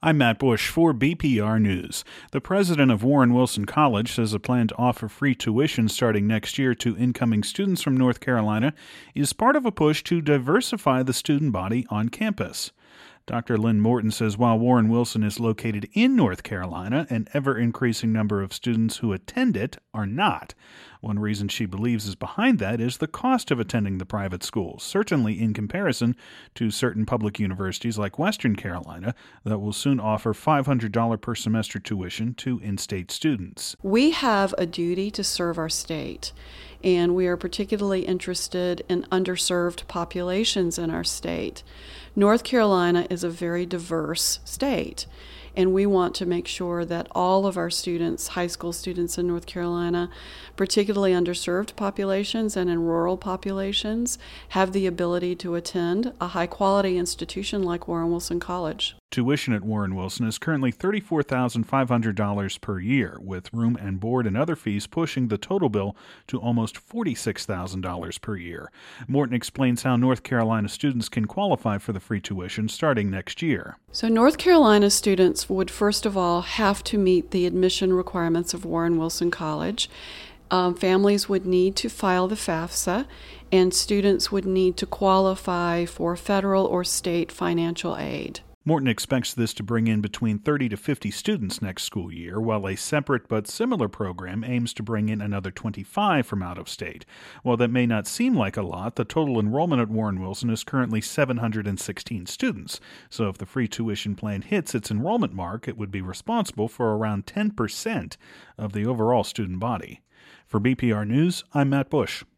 I'm Matt Bush for BPR News. The president of Warren Wilson College says a plan to offer free tuition starting next year to incoming students from North Carolina is part of a push to diversify the student body on campus. Dr. Lynn Morton says while Warren Wilson is located in North Carolina, an ever-increasing number of students who attend it are not. One reason she believes is behind that is the cost of attending the private schools, certainly in comparison to certain public universities like Western Carolina that will soon offer $500 per semester tuition to in-state students. We have a duty to serve our state, and we are particularly interested in underserved populations in our state. North Carolina is a very diverse state, and we want to make sure that all of our students, high school students in North Carolina, particularly underserved populations and in rural populations, have the ability to attend a high-quality institution like Warren Wilson College. Tuition at Warren Wilson is currently $34,500 per year, with room and board and other fees pushing the total bill to almost $46,000 per year. Morton explains how North Carolina students can qualify for the free tuition starting next year. So North Carolina students would first of all have to meet the admission requirements of Warren Wilson College. Families would need to file the FAFSA, and students would need to qualify for federal or state financial aid. Morton expects this to bring in between 30 to 50 students next school year, while a separate but similar program aims to bring in another 25 from out of state. While that may not seem like a lot, the total enrollment at Warren Wilson is currently 716 students. So if the free tuition plan hits its enrollment mark, it would be responsible for around 10% of the overall student body. For BPR News, I'm Matt Bush.